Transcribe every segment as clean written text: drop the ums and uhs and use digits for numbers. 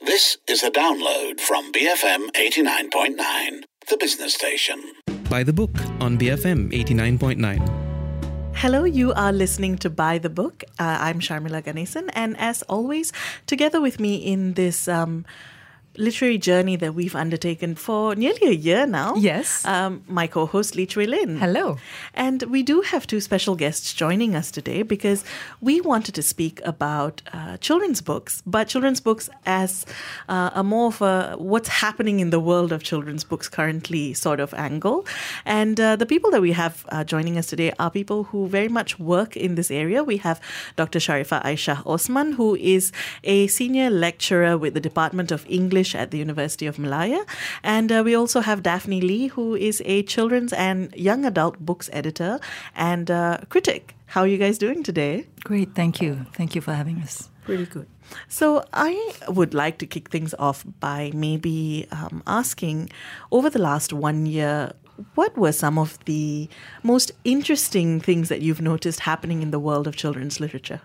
This is a download from BFM 89.9, the business station. By the Book on BFM 89.9. Hello, you are listening to By the Book. I'm Sharmila Ganesan, and as always, together with me in this literary journey that we've undertaken for nearly a year now. Yes. My co-host, Lee Chui Lin. Hello. And we do have two special guests joining us today because we wanted to speak about children's books, but children's books as a more of a what's happening in the world of children's books currently sort of angle. And the people that we have joining us today are people who very much work in this area. We have Dr. Sharifah Aisyah Osman, who is a senior lecturer with the Department of English at the University of Malaya. And we also have Daphne Lee, who is a children's and young adult books editor and critic. How are you guys doing today? Great, thank you. Thank you for having us. Pretty good. So I would like to kick things off by maybe asking, over the last 1 year, what were some of the most interesting things that you've noticed happening in the world of children's literature?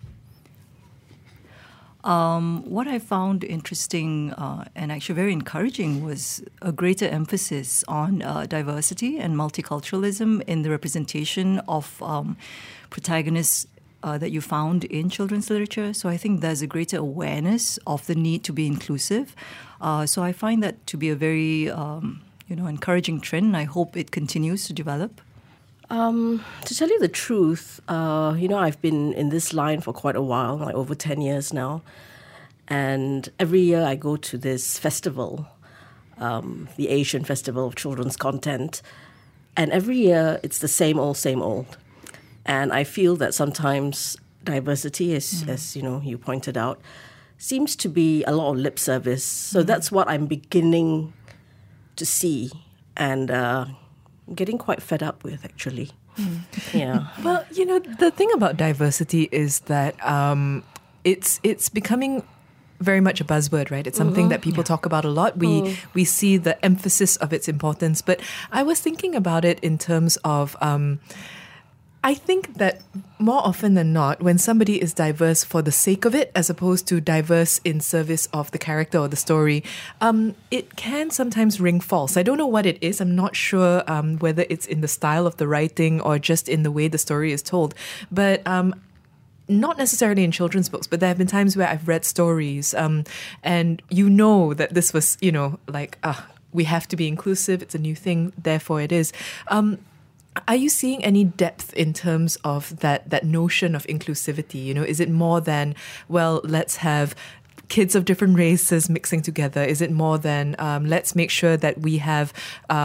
What I found interesting and actually very encouraging was a greater emphasis on diversity and multiculturalism in the representation of protagonists that you found in children's literature. So I think there's a greater awareness of the need to be inclusive. So I find that to be a very encouraging trend. I hope it continues to develop. To tell you the truth, I've been in this line for quite a while, like over 10 years now. And every year I go to this festival, the Asian Festival of Children's Content. And every year it's the same old. And I feel that sometimes diversity, as you pointed out, seems to be a lot of lip service. So that's what I'm beginning to see. And getting quite fed up with, actually. Yeah. Well, the thing about diversity is that it's becoming very much a buzzword, right? It's something that people talk about a lot. We see the emphasis of its importance. But I was thinking about it in terms of I think that more often than not, when somebody is diverse for the sake of it, as opposed to diverse in service of the character or the story, it can sometimes ring false. I don't know what it is. I'm not sure whether it's in the style of the writing or just in the way the story is told. But not necessarily in children's books, but there have been times where I've read stories and that this was, we have to be inclusive. It's a new thing, therefore it is. Are you seeing any depth in terms of that notion of inclusivity? Is it more than, let's have kids of different races mixing together? Is it more than let's make sure that we have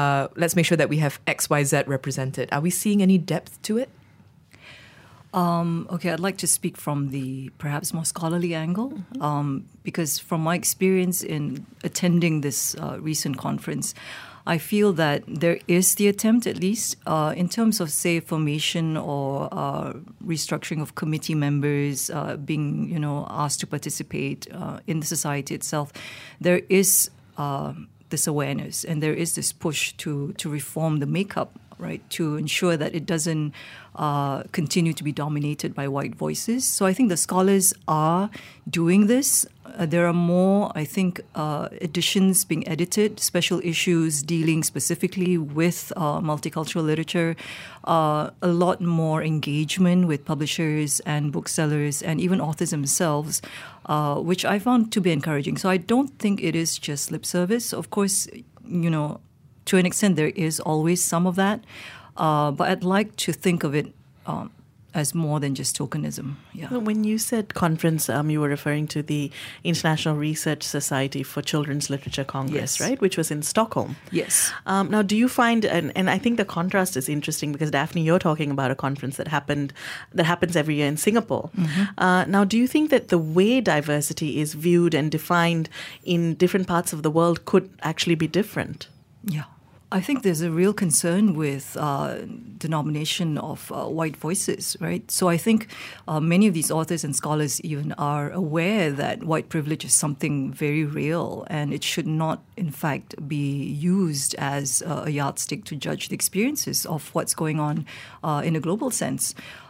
XYZ represented? Are we seeing any depth to it? Okay, I'd like to speak from the perhaps more scholarly angle, because from my experience in attending this recent conference, I feel that there is the attempt, at least, in terms of, say, formation or restructuring of committee members being, asked to participate in the society itself. There is this awareness and there is this push to reform the makeup, right, to ensure that it doesn't continue to be dominated by white voices. So I think the scholars are doing this. There are more, I think, editions being edited, special issues dealing specifically with multicultural literature, a lot more engagement with publishers and booksellers and even authors themselves, which I found to be encouraging. So I don't think it is just lip service. Of course, to an extent, there is always some of that. But I'd like to think of it as more than just tokenism. Yeah. When you said conference, you were referring to the International Research Society for Children's Literature Congress, Yes. right? Which was in Stockholm. Yes. Now, do you find, and I think the contrast is interesting because, Daphne, you're talking about a conference that happens every year in Singapore. Mm-hmm. Now, do you think that the way diversity is viewed and defined in different parts of the world could actually be different? Yeah. I think there's a real concern with the nomination of white voices, right? So I think many of these authors and scholars even are aware that white privilege is something very real and it should not, in fact, be used as a yardstick to judge the experiences of what's going on in a global sense.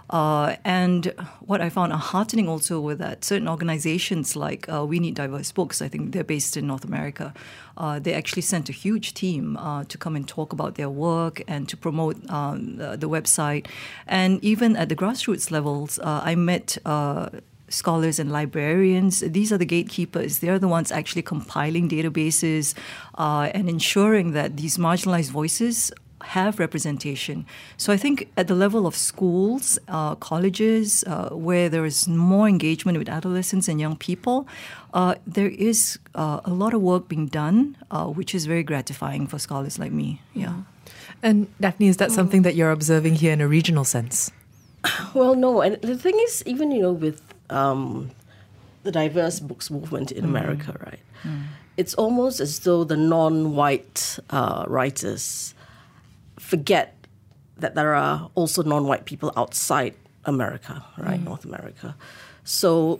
And what I found heartening also were that certain organizations like We Need Diverse Books, I think they're based in North America, they actually sent a huge team to come and talk about their work and to promote the website. And even at the grassroots levels, I met scholars and librarians. These are the gatekeepers. They're the ones actually compiling databases and ensuring that these marginalized voices have representation. So I think at the level of schools, colleges, where there is more engagement with adolescents and young people, there is a lot of work being done, which is very gratifying for scholars like me. Yeah. And Daphne, is that something that you're observing here in a regional sense? Well, no. And the thing is, even, with the diverse books movement in America, right? It's almost as though the non-white writers forget that there are also non-white people outside America, right? North America. So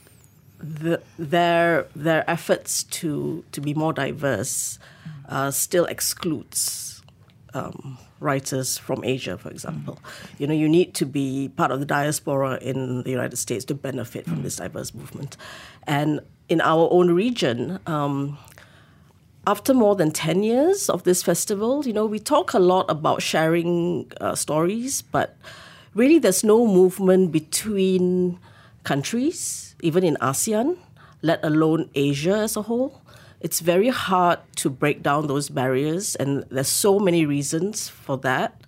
their efforts to be more diverse still excludes writers from Asia, for example. You need to be part of the diaspora in the United States to benefit from this diverse movement. And in our own region, after more than 10 years of this festival, we talk a lot about sharing stories, but really there's no movement between countries, even in ASEAN, let alone Asia as a whole. It's very hard to break down those barriers, and there's so many reasons for that.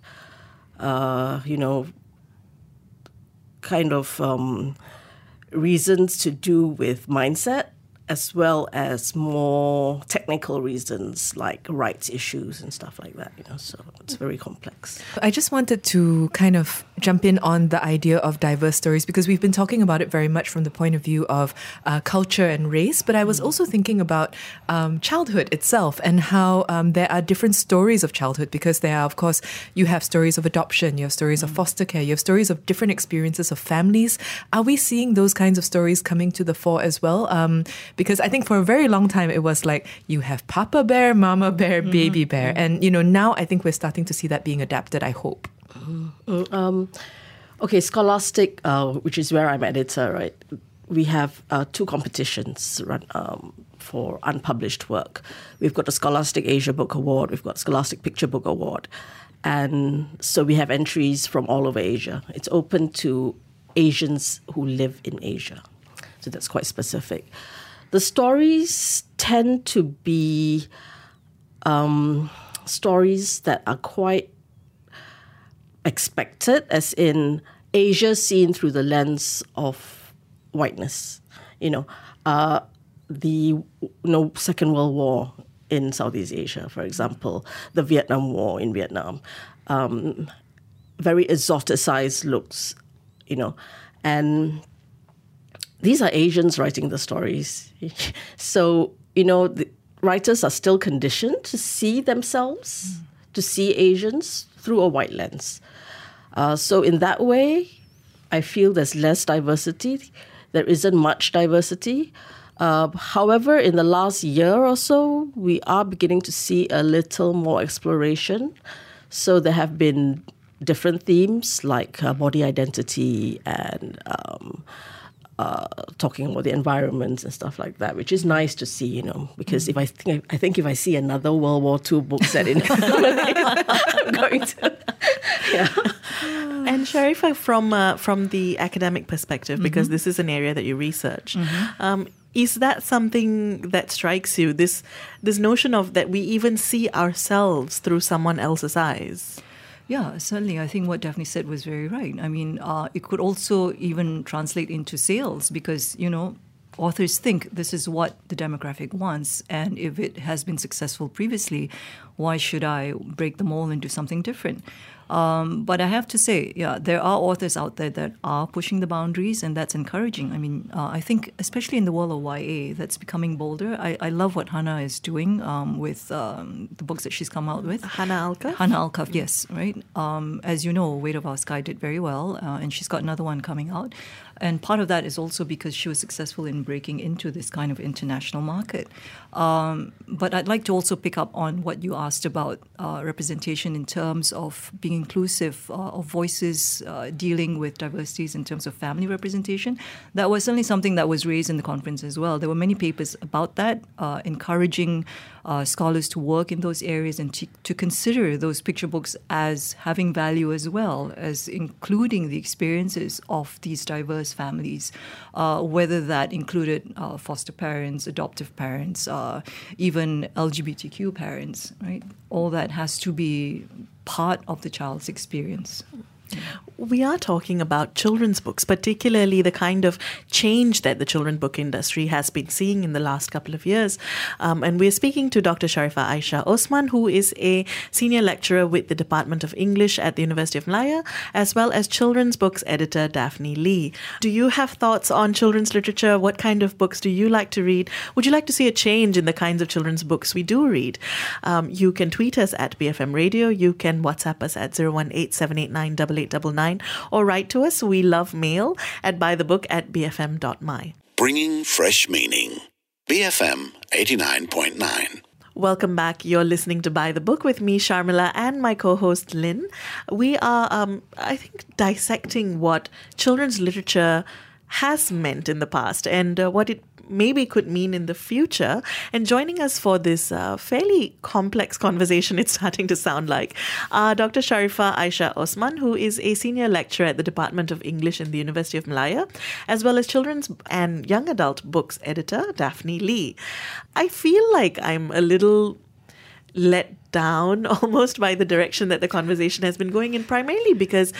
Reasons to do with mindset, as well as more technical reasons like rights issues and stuff like that, so it's very complex. I just wanted to kind of jump in on the idea of diverse stories, because we've been talking about it very much from the point of view of culture and race, but I was also thinking about childhood itself and how there are different stories of childhood, because there are, of course, you have stories of adoption, you have stories of foster care, you have stories of different experiences of families. Are we seeing those kinds of stories coming to the fore as well? Because I think for a very long time it was like you have Papa Bear, Mama Bear, Baby Bear. And, now I think we're starting to see that being adapted, I hope. Okay, Scholastic, which is where I'm editor, right? We have 2 competitions run for unpublished work. We've got the Scholastic Asia Book Award, we've got Scholastic Picture Book Award. And so we have entries from all over Asia. It's open to Asians who live in Asia. So that's quite specific. The stories tend to be stories that are quite expected, as in Asia seen through the lens of whiteness. The Second World War in Southeast Asia, for example, the Vietnam War in Vietnam, very exoticized looks, and these are Asians writing the stories. So, the writers are still conditioned to see themselves, to see Asians through a white lens. So in that way, I feel there's less diversity. There isn't much diversity. However, in the last year or so, we are beginning to see a little more exploration. So there have been different themes like body identity and talking about the environment and stuff like that, which is nice to see, because if I think if I see another World War II book set in, I'm going to, yeah. And Sharifah, from the academic perspective, because this is an area that you research, is that something that strikes you? This notion of that we even see ourselves through someone else's eyes. Yeah, certainly. I think what Daphne said was very right. I mean, it could also even translate into sales because, authors think this is what the demographic wants. And if it has been successful previously, why should I break the mold and do something different? But I have to say, there are authors out there that are pushing the boundaries, and that's encouraging. I mean, I think especially in the world of YA, that's becoming bolder. I love what Hannah is doing with the books that she's come out with. Hannah Alkaf? Hannah Alkaf, yes, right. As you know, Weight of Our Sky did very well, and she's got another one coming out. And part of that is also because she was successful in breaking into this kind of international market. But I'd like to also pick up on what you asked about representation in terms of being inclusive of voices dealing with diversities in terms of family representation. That was certainly something that was raised in the conference as well. There were many papers about that, encouraging scholars to work in those areas and to consider those picture books as having value as well, as including the experiences of these diverse families, whether that included foster parents, adoptive parents, even LGBTQ parents, right? All that has to be part of the child's experience. We are talking about children's books, particularly the kind of change that the children's book industry has been seeing in the last couple of years. And we're speaking to Dr. Sharifah Aisha Osman, who is a senior lecturer with the Department of English at the University of Malaya, as well as children's books editor Daphne Lee. Do you have thoughts on children's literature? What kind of books do you like to read? Would you like to see a change in the kinds of children's books we do read? You can tweet us at BFM Radio. You can WhatsApp us at 018-789-8899 or write to us. We love mail at buythebook@bfm.my. Bringing fresh meaning. BFM 89.9. Welcome back. You're listening to Buy the Book with me, Sharmila, and my co-host Lynn. We are, I think, dissecting what children's literature has meant in the past and what it maybe could mean in the future. And joining us for this fairly complex conversation, it's starting to sound like, Dr. Sharifah Aisha Osman, who is a senior lecturer at the Department of English in the University of Malaya, as well as children's and young adult books editor Daphne Lee. I feel like I'm a little let down almost by the direction that the conversation has been going in, primarily because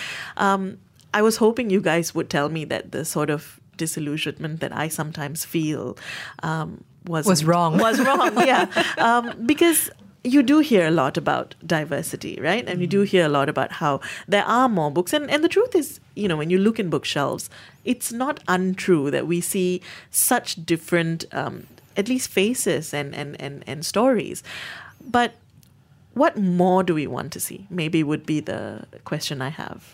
I was hoping you guys would tell me that the sort of disillusionment that I sometimes feel was wrong. Was wrong, yeah. Because you do hear a lot about diversity, right? And you do hear a lot about how there are more books. And the truth is, when you look in bookshelves, it's not untrue that we see such different, at least faces and stories. But what more do we want to see? Maybe would be the question I have.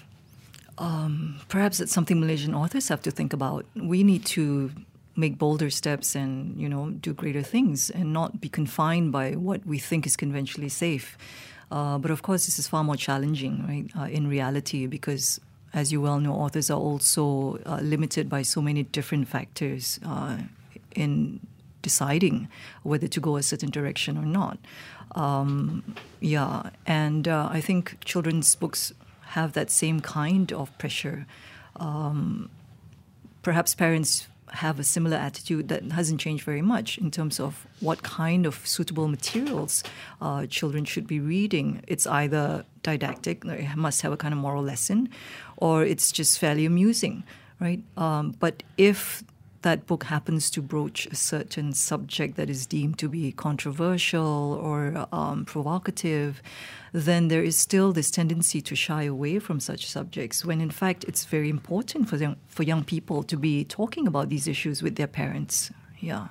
Perhaps it's something Malaysian authors have to think about. We need to make bolder steps and, do greater things and not be confined by what we think is conventionally safe. But of course, this is far more challenging, right, in reality, because as you well know, authors are also limited by so many different factors in deciding whether to go a certain direction or not. And I think children's books have that same kind of pressure. Perhaps parents have a similar attitude that hasn't changed very much in terms of what kind of suitable materials children should be reading. It's either didactic, it must have a kind of moral lesson, or it's just fairly amusing, right? But if that book happens to broach a certain subject that is deemed to be controversial or provocative, then there is still this tendency to shy away from such subjects, when in fact it's very important for young people to be talking about these issues with their parents. Yeah.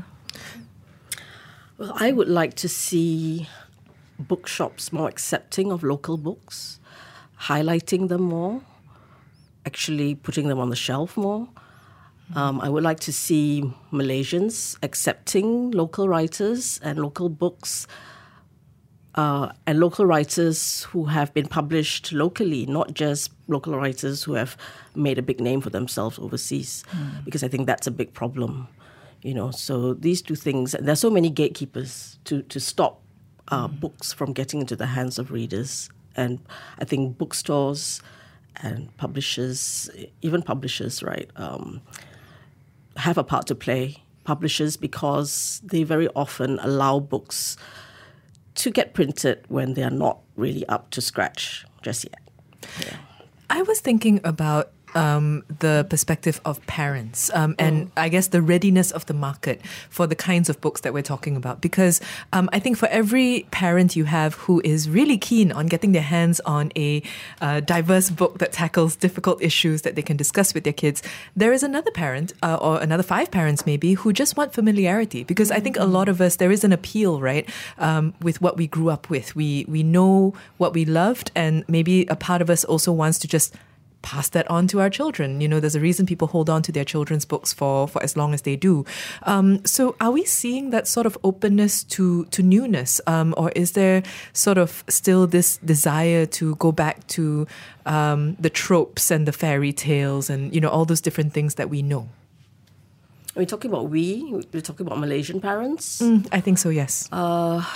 Well, I would like to see bookshops more accepting of local books, highlighting them more, actually putting them on the shelf more. I would like to see Malaysians accepting local writers and local books and local writers who have been published locally, not just local writers who have made a big name for themselves overseas, because I think that's a big problem. So these two things, and there's so many gatekeepers to stop books from getting into the hands of readers. And I think bookstores and publishers, even publishers, right, have a part to play. Publishers, because they very often allow books to get printed when they are not really up to scratch just yet. Yeah. I was thinking about the perspective of parents and I guess the readiness of the market for the kinds of books that we're talking about. Because I think for every parent you have who is really keen on getting their hands on a diverse book that tackles difficult issues that they can discuss with their kids, there is another parent or another 5 parents maybe who just want familiarity. Because I think a lot of us, there is an appeal, right, with what we grew up with. We know what we loved, and maybe a part of us also wants to just pass that on to our children. There's a reason people hold on to their children's books for as long as they do. So are we seeing that sort of openness to newness? Or is there sort of still this desire to go back to the tropes and the fairy tales and, all those different things that we know? Are we talking about we're talking about Malaysian parents? I think so, yes. The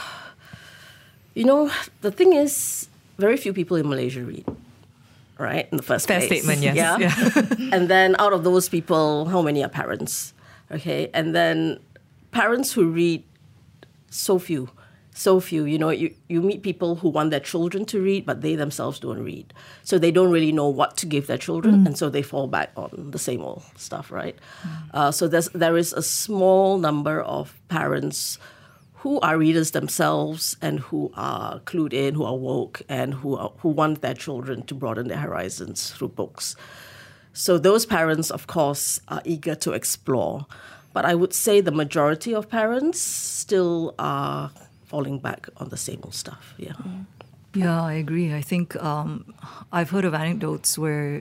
thing is, very few people in Malaysia read, right? In the first Fair place. statement, yes. Yeah. And then out of those people, how many are parents? Okay. And then parents who read, so few. You meet people who want their children to read, but they themselves don't read. So they don't really know what to give their children, and so they fall back on the same old stuff, right? So there is a small number of parents who are readers themselves and who are clued in, who are woke, and who want their children to broaden their horizons through books. So those parents, of course, are eager to explore. But I would say the majority of parents still are falling back on the same old stuff. Yeah. Yeah, I agree. I think I've heard of anecdotes where,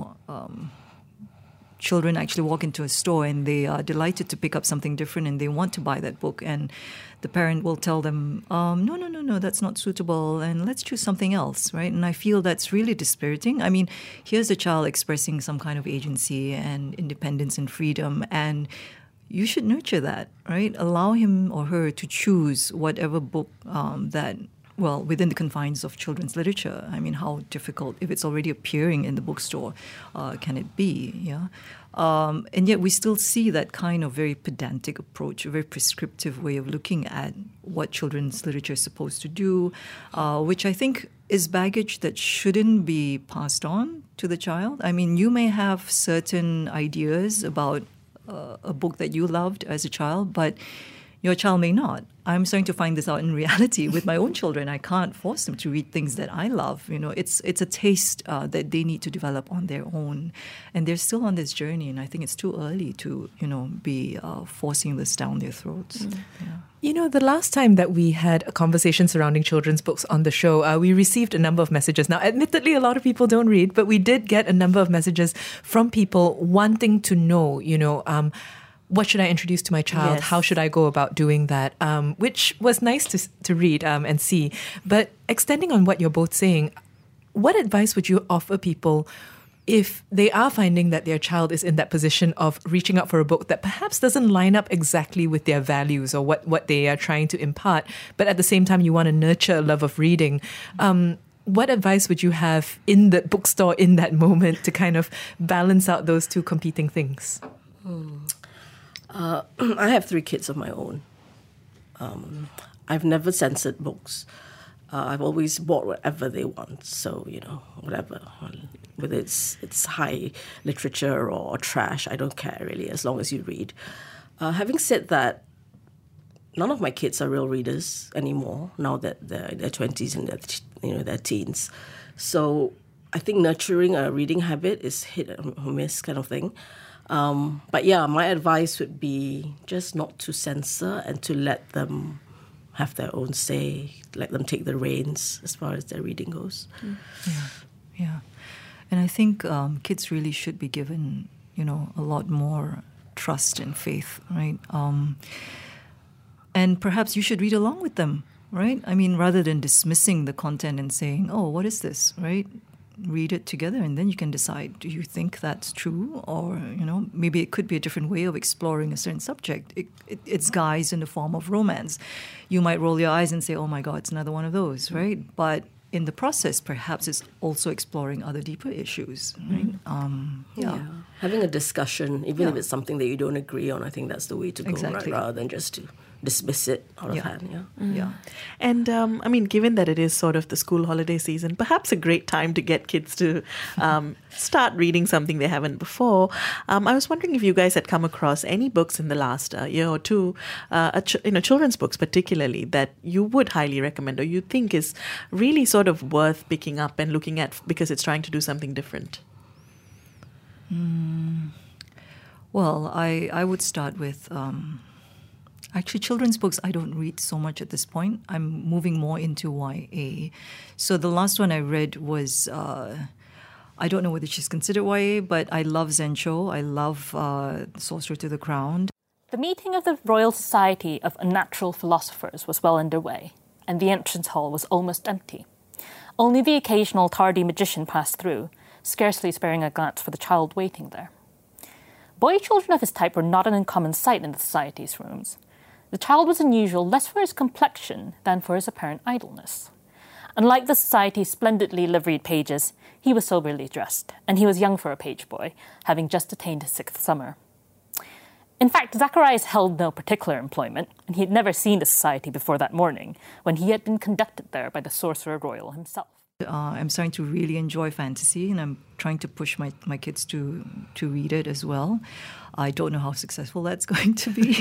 children actually walk into a store and they are delighted to pick up something different and they want to buy that book. And the parent will tell them, no, that's not suitable and let's choose something else, right? And I feel that's really dispiriting. I mean, here's a child expressing some kind of agency and independence and freedom, and you should nurture that, right? Allow him or her to choose whatever book within the confines of children's literature. I mean, how difficult, if it's already appearing in the bookstore, can it be? Yeah. And yet we still see that kind of very pedantic approach, a very prescriptive way of looking at what children's literature is supposed to do, which I think is baggage that shouldn't be passed on to the child. I mean, you may have certain ideas about a book that you loved as a child, but your child may not. I'm starting to find this out in reality with my own children. I can't force them to read things that I love. It's a taste that they need to develop on their own, and they're still on this journey. And I think it's too early to be forcing this down their throats. Yeah. The last time that we had a conversation surrounding children's books on the show, we received a number of messages. Now, admittedly, a lot of people don't read, but we did get a number of messages from people wanting to know, what should I introduce to my child? Yes. How should I go about doing that? Which was nice to read and see. But extending on what you're both saying, what advice would you offer people if they are finding that their child is in that position of reaching out for a book that perhaps doesn't line up exactly with their values or what they are trying to impart, but at the same time you want to nurture a love of reading? What advice would you have in the bookstore in that moment to kind of balance out those two competing things? I have 3 kids of my own. I've never censored books. I've always bought whatever they want. So, whatever. Whether it's high literature or trash, I don't care really, as long as you read. Having said that, none of my kids are real readers anymore, now that they're in their 20s and their teens. So I think nurturing a reading habit is hit or miss kind of thing. But yeah, my advice would be just not to censor and to let them have their own say, let them take the reins as far as their reading goes. Yeah. And I think kids really should be given, a lot more trust and faith, right? And perhaps you should read along with them, right? I mean, rather than dismissing the content and saying, oh, what is this, right? Read it together and then you can decide, do you think that's true? Or, maybe it could be a different way of exploring a certain subject. It's guised in the form of romance. You might roll your eyes and say, oh my God, it's another one of those, right? But in the process, perhaps it's also exploring other deeper issues, right? Having a discussion, even if it's something that you don't agree on, I think that's the way to go, Exactly. right? Rather than just to dismiss it out of hand. Yeah. And given that it is sort of the school holiday season, perhaps a great time to get kids to start reading something they haven't before. I was wondering if you guys had come across any books in the last year or two, children's books particularly, that you would highly recommend or you think is really sort of worth picking up and looking at because it's trying to do something different. Well, I would start with... Actually, children's books I don't read so much at this point. I'm moving more into YA. So the last one I read was I don't know whether she's considered YA, but I love Zhen Cho. I love Sorcerer to the Crown. The meeting of the Royal Society of Unnatural Philosophers was well underway, and the entrance hall was almost empty. Only the occasional tardy magician passed through, scarcely sparing a glance for the child waiting there. Boy children of his type were not an uncommon sight in the Society's rooms. The child was unusual less for his complexion than for his apparent idleness. Unlike the Society's splendidly liveried pages, he was soberly dressed, and he was young for a page boy, having just attained his 6th summer. In fact, Zacharias held no particular employment, and he had never seen the Society before that morning, when he had been conducted there by the Sorcerer Royal himself. I'm starting to really enjoy fantasy, and I'm trying to push my kids to read it as well. I don't know how successful that's going to be.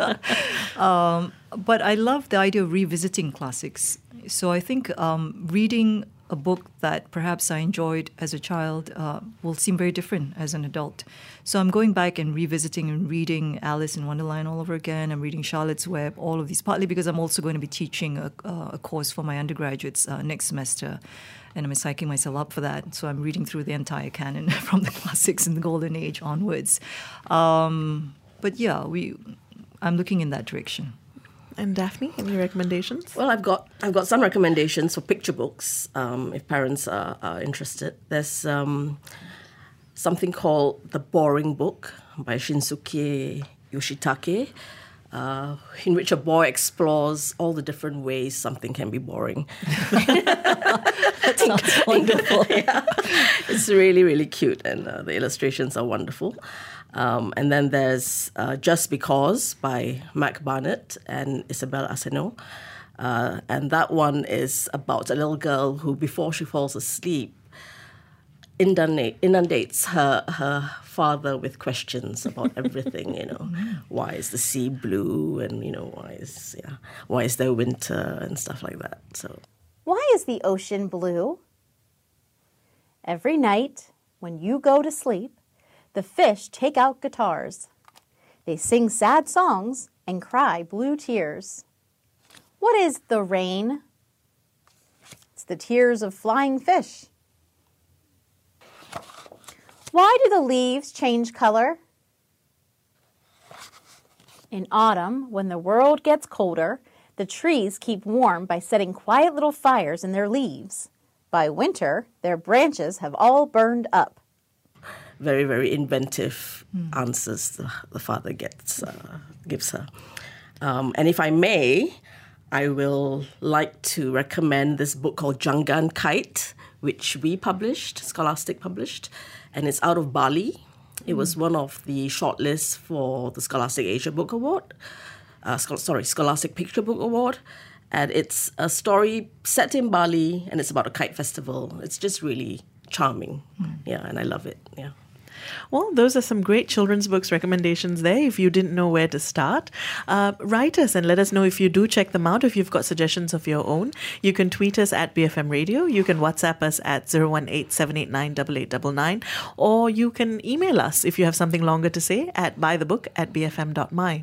But I love the idea of revisiting classics. So I think reading a book that perhaps I enjoyed as a child will seem very different as an adult. So I'm going back and revisiting and reading Alice in Wonderland all over again. I'm reading Charlotte's Web, all of these, partly because I'm also going to be teaching a course for my undergraduates next semester, and I'm psyching myself up for that. So I'm reading through the entire canon from the classics in the Golden Age onwards. But yeah, I'm looking in that direction. And Daphne, any recommendations? Well, I've got some recommendations for picture books, if parents are interested. There's something called The Boring Book by Shinsuke Yoshitake, in which a boy explores all the different ways something can be boring. That sounds wonderful. Yeah. It's really, really cute, and the illustrations are wonderful. And then there's Just Because by Mac Barnett and Isabel Aseno. And that one is about a little girl who, before she falls asleep, inundates her father with questions about everything, Why is the sea blue, and, why is there winter and stuff like that. So, why is the ocean blue? Every night when you go to sleep, the fish take out guitars. They sing sad songs and cry blue tears. What is the rain? It's the tears of flying fish. Why do the leaves change color? In autumn, when the world gets colder, the trees keep warm by setting quiet little fires in their leaves. By winter, their branches have all burned up. Very, very inventive answers the father gives her. And if I may, I will like to recommend this book called Janggan Kite, which we published, Scholastic published, and it's out of Bali. It was one of the shortlists for the Scholastic Asia Book Award, Scholastic Picture Book Award. And it's a story set in Bali, and it's about a kite festival. It's just really charming. Yeah, and I love it. Yeah. Well, those are some great children's books recommendations there if you didn't know where to start. Write us and let us know if you do check them out, if you've got suggestions of your own. You can tweet us at BFM Radio. You can WhatsApp us at 018-789-8899. Or you can email us if you have something longer to say at buythebook@bfm.my.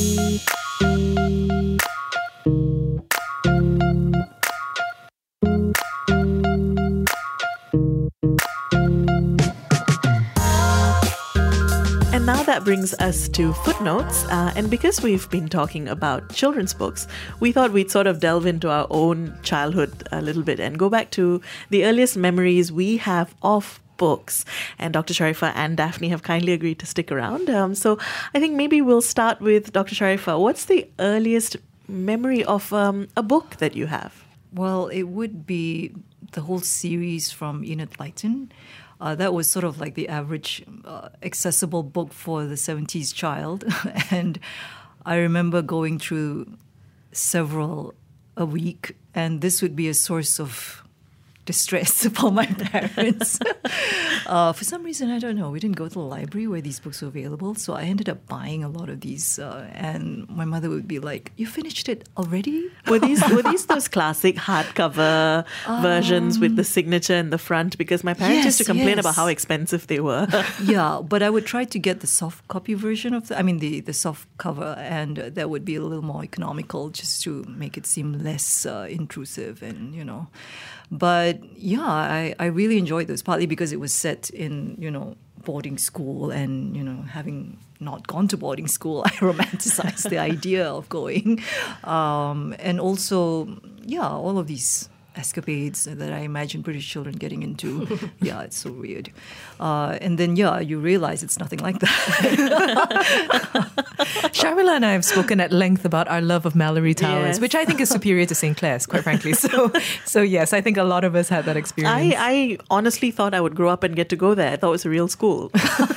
Now that brings us to footnotes, and because we've been talking about children's books, we thought we'd sort of delve into our own childhood a little bit and go back to the earliest memories we have of books. And Dr. Sharifah and Daphne have kindly agreed to stick around. So I think maybe we'll start with Dr. Sharifah. What's the earliest memory of a book that you have? Well, it would be the whole series from Enid Blyton. That was sort of like the average accessible book for the 70s child. And I remember going through several a week, and this would be a source of distress for my parents. For some reason, I don't know, we didn't go to the library where these books were available, so I ended up buying a lot of these, and my mother would be like, "You finished it already?" Were these those classic hardcover versions with the signature in the front? Because my parents used to complain about how expensive they were. Yeah, but I would try to get the soft copy version of the soft cover, and that would be a little more economical just to make it seem less intrusive, and But But yeah, I really enjoyed those, partly because it was set in, boarding school, and, having not gone to boarding school, I romanticized the idea of going. And also, all of these escapades that I imagine British children getting into. Yeah, it's so weird. And then, you realize it's nothing like that. Sharmila and I have spoken at length about our love of Mallory Towers, which I think is superior to St. Clair's, quite frankly. So yes, I think a lot of us had that experience. I honestly thought I would grow up and get to go there. I thought it was a real school.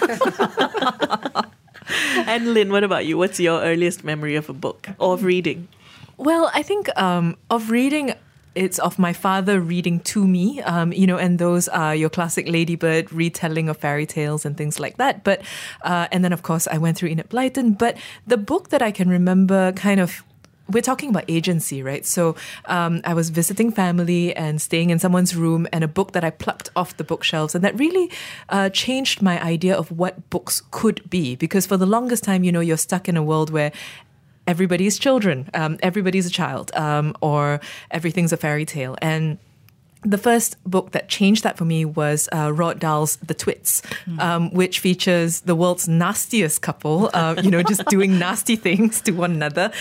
And Lynn, what about you? What's your earliest memory of a book or of reading? Well, I think of reading, it's of my father reading to me, and those are your classic Ladybird retelling of fairy tales and things like that. But and then, of course, I went through Enid Blyton. But the book that I can remember we're talking about agency, right? So I was visiting family and staying in someone's room, and a book that I plucked off the bookshelves, and that really changed my idea of what books could be. Because for the longest time, you're stuck in a world where everybody's children, everybody's a child, or everything's a fairy tale. And the first book that changed that for me was Roald Dahl's The Twits, which features the world's nastiest couple, just doing nasty things to one another.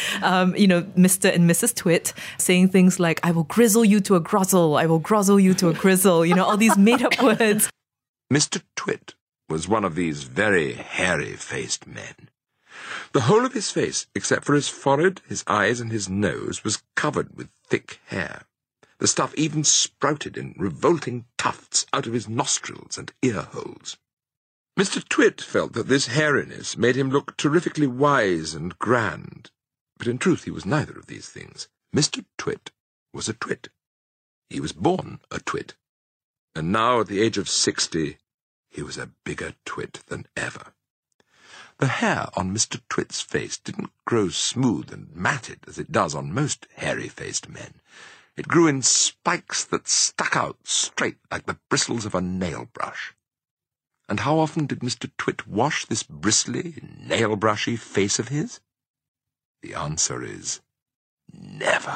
Mr. and Mrs. Twit saying things like, I will grizzle you to a grozzle, I will grozzle you to a grizzle, all these made-up words. Mr. Twit was one of these very hairy-faced men. The whole of his face, except for his forehead, his eyes, and his nose, was covered with thick hair. The stuff even sprouted in revolting tufts out of his nostrils and ear holes. Mr. Twit felt that this hairiness made him look terrifically wise and grand, but in truth he was neither of these things. Mr. Twit was a twit. He was born a twit, and now at the age of 60, he was a bigger twit than ever. The hair on Mr. Twit's face didn't grow smooth and matted as it does on most hairy-faced men. It grew in spikes that stuck out straight like the bristles of a nail-brush. And how often did Mr. Twit wash this bristly, nail-brushy face of his? The answer is never.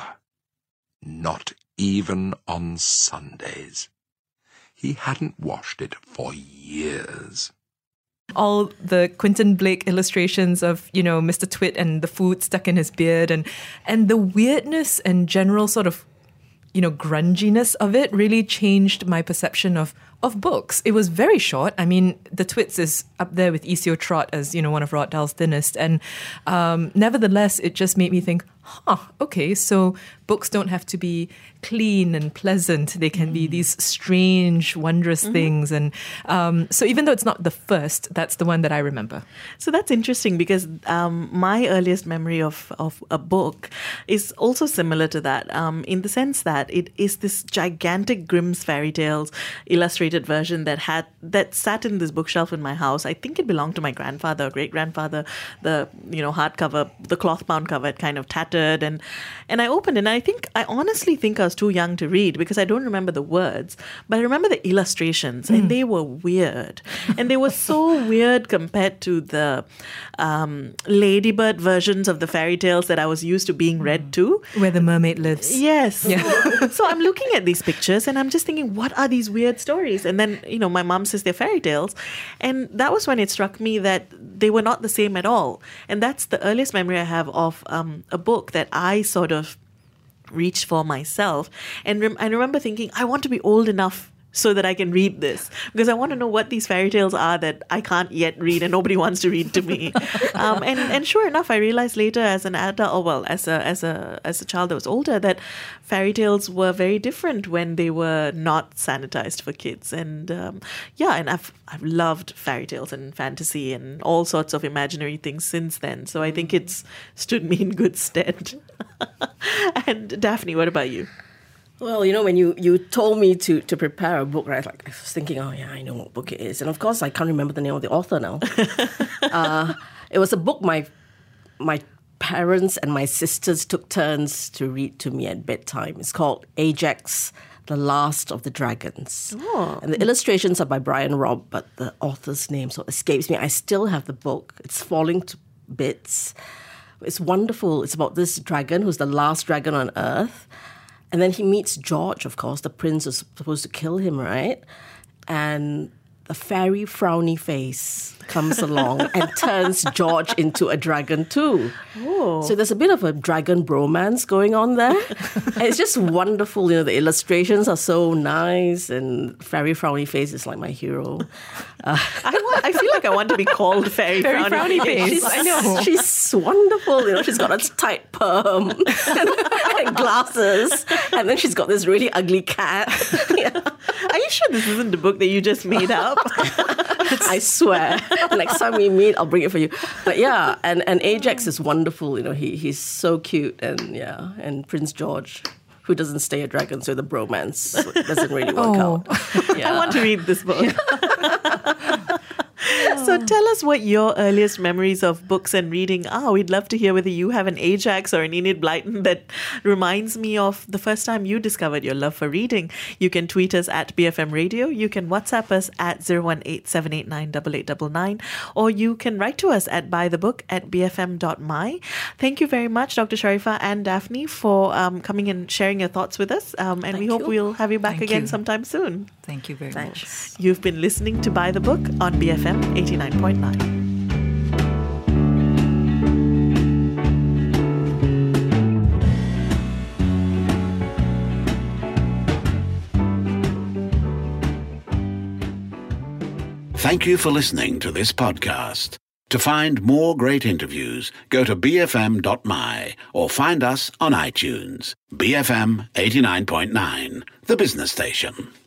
Not even on Sundays. He hadn't washed it for years. All the Quentin Blake illustrations of, Mr. Twit and the food stuck in his beard, and the weirdness and general sort of, grunginess of it really changed my perception of books. It was very short. I mean, The Twits is up there with Isio Trot as, one of Roald Dahl's thinnest. And nevertheless, it just made me think, okay, so books don't have to be clean and pleasant. They can be these strange, wondrous things. And so even though it's not the first, that's the one that I remember. So that's interesting because my earliest memory of a book is also similar to that in the sense that it is this gigantic Grimm's fairy tales illustrated version that sat in this bookshelf in my house. I think it belonged to my grandfather or great-grandfather. The hardcover, the cloth-bound cover had kind of tattered, and I opened it, and I honestly think I was too young to read because I don't remember the words, but I remember the illustrations, and they were weird, and they were so weird compared to the Ladybird versions of the fairy tales that I was used to being read to, where the mermaid lives. Yes. Yeah. So I'm looking at these pictures, and I'm just thinking, what are these weird stories? And then, my mom says they're fairy tales. And that was when it struck me that they were not the same at all. And that's the earliest memory I have of a book that I sort of reached for myself. And I remember thinking, I want to be old enough so that I can read this, because I want to know what these fairy tales are that I can't yet read and nobody wants to read to me. And sure enough, I realized later as an adult, as a child that was older, that fairy tales were very different when they were not sanitized for kids. And and I've loved fairy tales and fantasy and all sorts of imaginary things since then. So I think it's stood me in good stead. And Daphne, what about you? Well, when you told me to prepare a book, right, I was thinking, I know what book it is. And of course, I can't remember the name of the author now. It was a book my parents and my sisters took turns to read to me at bedtime. It's called Ajax, The Last of the Dragons. Oh. And the illustrations are by Brian Robb, but the author's name sort of escapes me. I still have the book. It's falling to bits. It's wonderful. It's about this dragon who's the last dragon on Earth. And then he meets George, of course. The prince is supposed to kill him, right? And the fairy frowny face comes along and turns George into a dragon too. Oh. So there's a bit of a dragon bromance going on there. And it's just wonderful. The illustrations are so nice, and fairy frowny face is like my hero. I feel like I want to be called Fairy Frowny Face. I know. She's wonderful. She's got a tight perm and glasses, and then she's got this really ugly cat. Yeah. Are you sure this isn't the book that you just made up? I swear. Next time we meet, I'll bring it for you. But yeah, and Ajax is wonderful. He's so cute, and Prince George, who doesn't stay a dragon, so the bromance doesn't really work out. Yeah. I want to read this book. So tell us what your earliest memories of books and reading are. We'd love to hear whether you have an Ajax or an Enid Blyton that reminds me of the first time you discovered your love for reading. You can tweet us at BFM Radio. You can WhatsApp us at 018-789-8899. Or you can write to us at buythebook@bfm.my. Thank you very much, Dr. Sharifah and Daphne, for coming and sharing your thoughts with us. And we hope we'll have you back again sometime soon. Thank you very much. You've been listening to Buy the Book on BFM 89.9. Thank you for listening to this podcast. To find more great interviews, go to bfm.my or find us on iTunes. BFM 89.9, the business station.